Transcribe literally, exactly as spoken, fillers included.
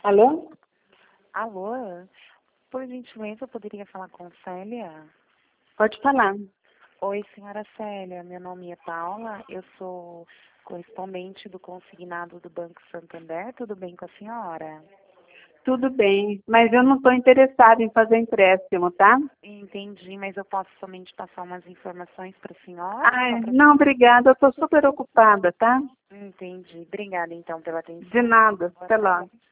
Alô? Alô? Por gentileza, eu poderia falar com Célia? Pode falar. Oi, senhora Célia. Meu nome é Paula. Eu sou correspondente do consignado do Banco Santander. Tudo bem com a senhora? Tudo bem, mas eu não estou interessada em fazer empréstimo, tá? Entendi, mas eu posso somente passar umas informações para a senhora? Ai, Só pra... não, obrigada, eu estou super ocupada, tá? Entendi. Obrigada, então, pela De atenção. nada, Boa até lá. tarde.